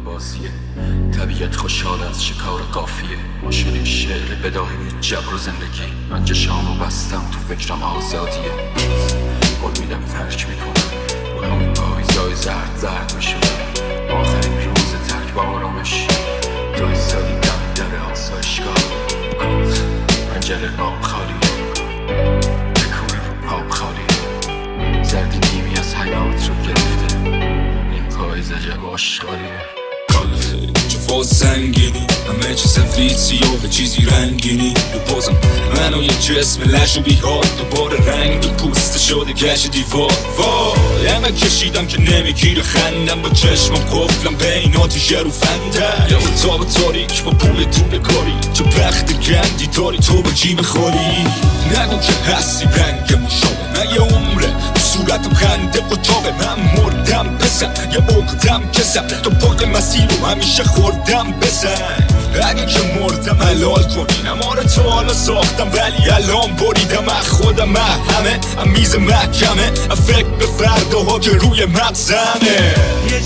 بازیه. طبیعت خوشحال از شکار قافیه. ما شدیم شعر بداهی جبر و زندگی. من چشامو بستم تو فکرم آزادیه. قول میدم ترک میکنم با همون پاییزای زرد میشدم. آخرین روز ترک با آرامش تو ایستادی دم در آسایشگاه. پنجره نام خالیه، تکون رو پام خالیه. زردی نیمی از حیات رو گرفته. این پاییز عجب آشغالیه. چه فاز سنگینی همه چه سفید سیاه چیزی رنگینی رو پازم منو یه جسم لش و بیحال دوباره رنگ و پوست شده گش دیوار. وای همه کشیدم که نمیگیره خندم با چشمم قفلم بین آتیش رو فنده یا اتاق تاریک با پول طول کاری چه بخت گندی داری تو با جیب خالی. نگو که هستی رنگ مشابه من یه عمره صورتم خنده اتاقه من مردم بسم یه عقدم کسم تو پای مسیر رو همیشه خوردم بزن. اگه که مردم حلال کنین اما رو تا حالا ساختم ولی الان بریدم از خودم همه میز محکمه فکر به فرداها که روی مغزمه. یه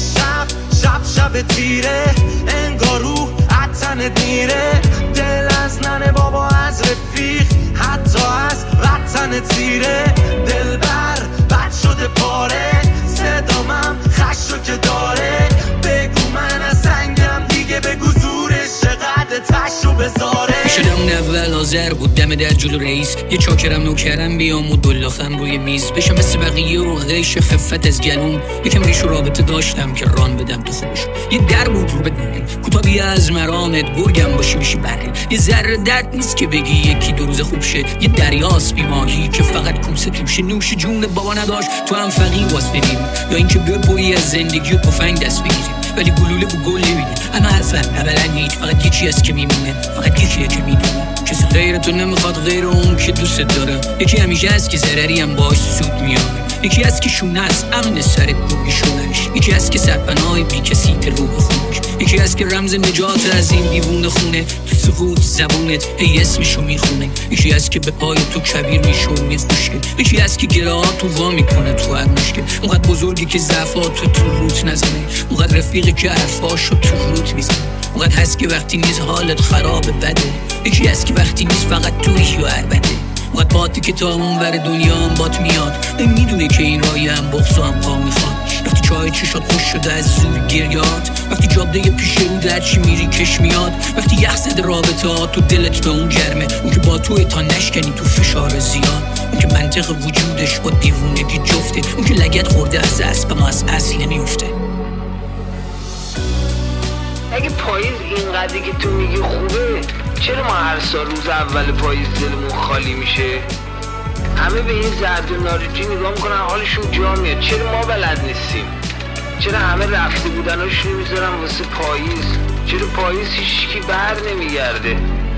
شب تیره انگار رو عطنت میره. دل از ننه بابا از رفیق حتی از وطن تیره. دل بد شده پاره صدامم خشو که داره. بگو من از سنگم دیگه بگو زورش چقدر تشو بذاره. شدم اول حاضر بود دم در جلو رئیس یه چاکرم نوکرم بیام و دلافم روی میز بشم مثل بقیه و غیش خفت از گلوم. یکم ریش و رابطه داشتم که ران بدم تو خوش. یه در بود رو بدن کوتابی از مرامت گرگم باشی میشی برن. یه ذره درد نیست که بگی یکی دو روز خوب شه. یه دریاست بی ماهی که فقط کوسه توشه. نوش جون بابا نداشت تو هم فقیر واس ببین یا اینکه ببری از زندگی و تفنگ دست بگیری ولی گلوله با گل نمیدی. اما حرفم اولا هیچ فقط یکی هست که میمونه فقط یکیه که میدونه. کسی غیر تو نمیخواد غیر اون که دوست داره. یکی همیشه هست که ضرری هم باش سود میاره. یکی هست که شونه است امن سرت بوی شونش. یکی هست که سرپناه بی کسی که روح خونش. یکی هست که رمز نجات از این دیوونه خونه. تو سقوط زبونت هی اسمشو میخونه. یکی هست که به پای تو کبیر میشون میخوشه. یکی هست که گراهات تو وا میکنه تو هر مشکل. اونقدر بزرگی که ضعفاتو تو روت نزنه. اونقدر رفیقی که حرفاشو تو روت میزنه. اونقدر هست که وقتی نیز حالت خرابه بده. یکی هست که وقتی نیز فقط تویی و عربده. اونقدر باتی که تا اون ور دنیا هم بات میاد. میدونه که این رایی هم بغض و هم پا میخواد. وقتی چای چشات خوش شده از زور گریات. وقتی جاده پیش رو در چی میری کش میاد. وقتی یخ زده رابطه ها تو دلت به اون گرمه. اون که با توی تا نشکنی تو فشار زیاد. اون که منطق وجودش با دیوونگی جفته. اون که لگت خورده از اسب ما از اصلی نمیفته. اگه پاییز اینقدر که تو میگی خوبه چرا ما هر سال روز اول پاییز دلمون خالی میشه؟ همه به این زرد و نارنجی نگاه میکنن حالشون جا میاد. چرا ما بلد نیستیم؟ چرا همه رفته بودناشون میذارن واسه پاییز؟ چرا پاییز هیچکی بر نمیگرده؟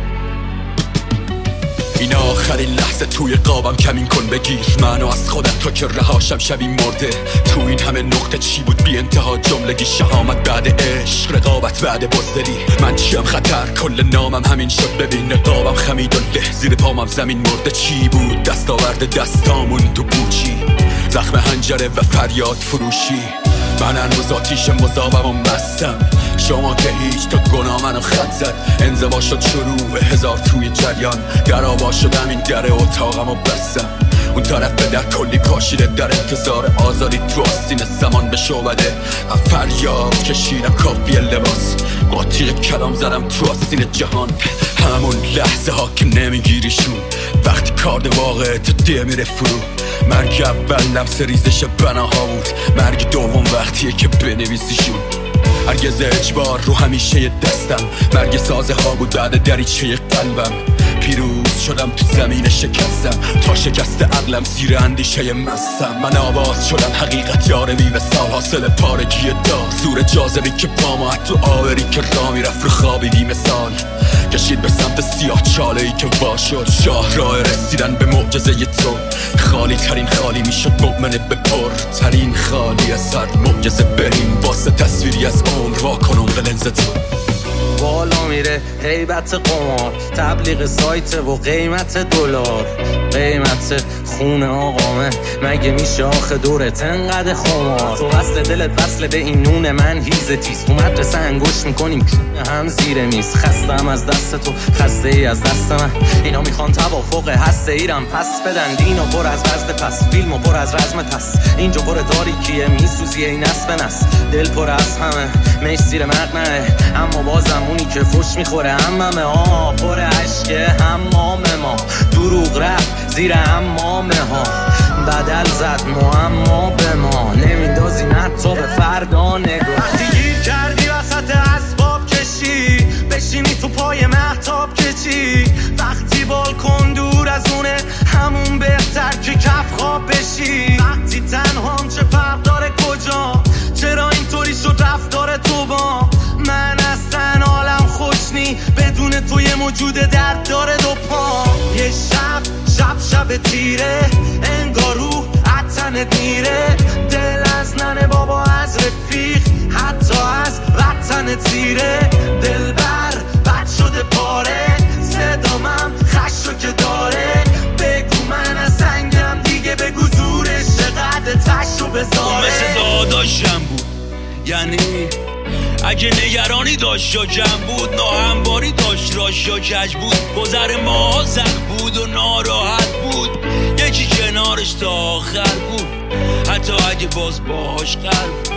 این آخرین لحظه توی قابم کمین کن بگیر منو از خودم تا که رهاشم شبی مرده. تو این همه نقطه چی بود بی انتها جملگی شهامت بعد عشق رقابت بعد بزدلی. من چیم خطر کل نامم همین شد ببین نقابم خمید و له زیر پامم زمین مرده. چی بود دستاورد دستامون تو پوچی زخم حنجره و فریاد فروشی. من هنوز آتیش مذابم و مستم شما که هیچ تا گناه منو خط زد. انزوا شد شروع هزار توی جریان گرابا شدم این در اتاقم و بستم. اون طرف به در کلی پاشیده در انتظار آزادی تو آستین زمان به شعبده. فریاد کشیدم کافی لباس قاطی کلام زدم تو آستین جهان. همون لحظه ها که نمیگیریشون وقتی کارد واقع تو ده میره فرو. مرگ اول لمس ریزش بناها بود. مرگ دوم وقتیه که بنویسیشون. هرگز اجبار رو همیشه دستم. مرگ سازه ها بود بعد دریچه قلبم. پیروز شدم تو زمین شکستم تا شکست عقلم زیر اندیشه مستم. من آواز شدم حقیقت یار بی وصال حاصل پارگی دار. زور جاذبی که پامو تو آوری که راه میرفت رو خوابی بی مثال. کشید به سمت سیاه چاله‌ای که وا شد. شاه راه رسیدن به معجزه تو. خالی ترین خالی میشد مؤمن به پر ترین خالی از هر معجزه. بریم واسه تصویری از عمر واکنم به لنز تو. بالا میره هیبت قمار تبلیغ سایت و قیمت دلار. قیمت خونه آقامه، مگه میشه آخه دورت انقدر خمار؟ تو وصل دلت وصل به این نون من هیز تیز، تو مدرسه انگوش میکنیم کونه هم زیر میز. خستم از دست تو، خسته ای از دست من، اینا میخوان توافق هسته ایرم پس بدن. دینو پر از وزد پس، فیلمو پر از رزم پس، اینجا پر تاریکیه میسوزی این نس به نس. دل پر از همه میش زیر مقنعه، اما بازم اونی که فش میخوره هممه. پر عشقه حمام ما، دروغ رفت زیر حمامه ها، بدل زد معما به ما، نمیندازی حتی به فردا نگاه. وقتی گیر کردی وسط اسباب کشی، بشینی تو پای مهتاب کشی، وقتی بالکن دور از اونه همون بهتر که کف خواب بشی. وقتی تنهام چه فرق داره کجا، چرا اینطوری شد رفتار تو با من؟ اصلا حالم خوش نی بدون تو، یه موجود درد داره دو پا. یه شب تیره، انگار روح عطنت میره، دل از ننه بابا از رفیق، حتی از وطن تیره. دل بد شده پاره، صدامم خشو که داره، بگو من از سنگم دیگه، بگو زورش چقدر تشو بذاره. مثل داداشم بود، یعنی اگه نگرانی داشت یا جمع بود، ناهمواری داشت راش یا کج بود، گذر ما زخ بود و ناراحت بود، یکی کنارش تا آخر بود، حتی اگه باز باش قلب.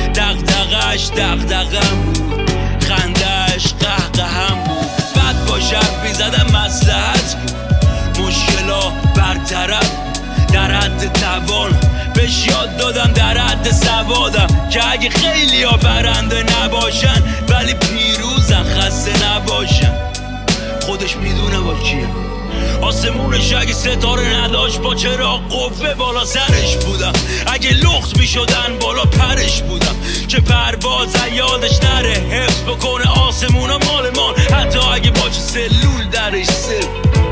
دغدغش دغدغم بود، خندهش قهقهم بود، بد با شب بیزدم مصلحت بود، مشکلا برطرف بود، در حد توان بهش یاد دادم، در حد سوادم که اگه خیلی ها برنده نباشن ولی پیروزن، خسته نباشن. خودش میدونه با کیه، آسمونش اگه ستاره نداشت با چرا قوه بالا سرش بودم، اگه لخت میشدن بالا پرش بودم، که پرواز یادش نره، حفظ بکنه آسمونا مالمان، حتی اگه با چه سلول درش سل.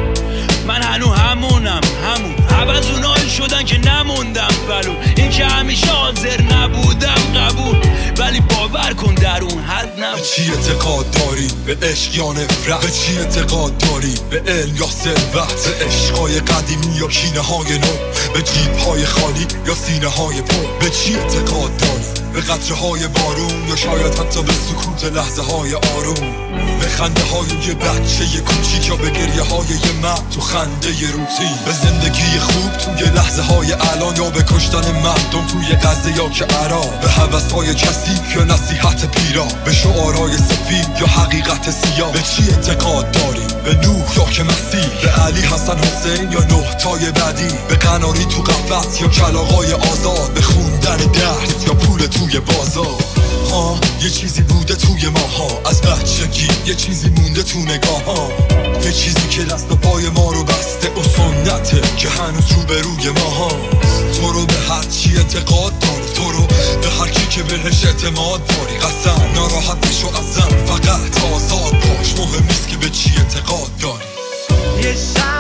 من همونم، همون عوض اونایی شدن که نموندم ولو، این که همیشه حاضر نبودم قبول، ولی باور کن در اون حد نبود. به چی اعتقاد داری؟ به عشق یا نفرت؟ به چی اعتقاد داری؟ به علم یا ثروت؟ به عشقای قدیمی یا کینه های نو؟ به جیب های خالی یا سینه های پر؟ به چی اعتقاد داری؟ به قطره های بارون یا شاید حتی به سکوت لحظه های آروم؟ به خنده های یه بچه یه کوچیک یا به گریه های یه مرد تو خنده یه روتین؟ به زندگی خوب توی لحظه های الان یا به کشتن مردم توی غزه یا که عراق؟ به هوس های کثیف یا نصیحت پیرا؟ به شعارهای سفید یا حقیقت سیاه؟ به چی اعتقاد داری؟ به نوح یا که مسیح؟ به علی حسن حسین یا نه تای بعدی؟ به قناری تو قفس یا کلاغای آزاد؟ به خوندن درس یا پول توی بازار؟ یه چیزی بوده توی ماها از بچگی، یه چیزی مونده تو نگاه ها، یه چیزی که دست و پای ما رو بسته و سنته که هنوز روبروی ما هست. تو رو به هر چی اعتقاد داری، تو رو به هر کی که بهش اعتماد داری، قسم ناراحت بشو ازم، فقط آزاد باش، مهم نیست که به چی اعتقاد داری. یه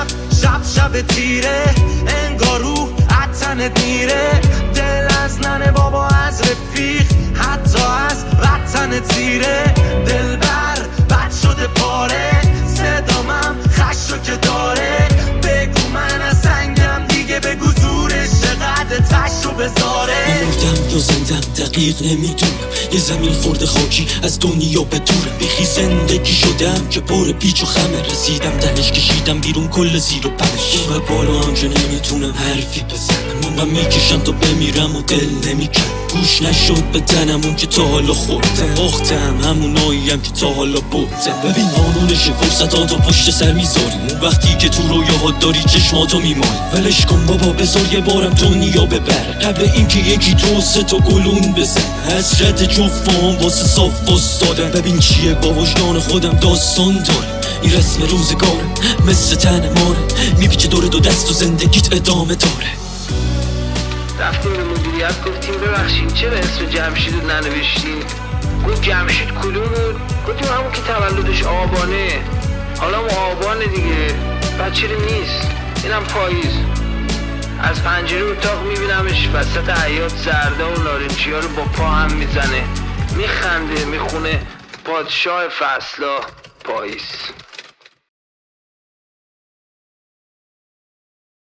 شب تیره، انگار روح عطنت میره، دل از ننه بابا از رفیق، حتی از وطن تیره. دل بد شده پاره، صدامم خشو که داره، بگو من از سنگم دیگه، بگو زورش چقدر تشو بذاره. مردم یا زندم دقیق نمیدونم، یه زمین خورده خاکی از دنیا به دورم، بیخی زندگی شدم که پر پیچ و خمه، رسیدم دهش کشیدم بیرون کل زیر و پمش، و بالا هم که نمیتونم حرفی بزنم، من میکشم تا بمیرم و دل نمیکن، گوش نشد به تنم اون که تا حالا خوردم، باختم هموناییم که تا حالا بردم. ببین قانونش فرصتات و پشت سر میذاریم، اون وقتی که تو رویاها داری چشماتو میمالی، ولش کن بابا بذار یه بارم دنیا ببر، قبل اینکه یکی تو سه تا گلون بزن، حسرت جفتم واسه صاف وستادم. ببین چیه با وجدان خودم داستان داره، این رسم روزگارم مثل تن ماره، میپیچه دور دو دست و زندگیت ادامه داره. رفتیم به مدیریت گفتیم ببخشید چرا اسم جمشید رو ننوشتیم؟ گفت جمشید کدوم بود؟ گفتیم همون که تولدش آبانه. حالا ما آبانه دیگه، بعد چرا نیست؟ اینم پاییز. از پنجره اتاق میبینمش وسط حیاط زرده و نارنجی ها رو با پا هم میزنه، میخنده، میخونه پادشاه فصلا پاییز.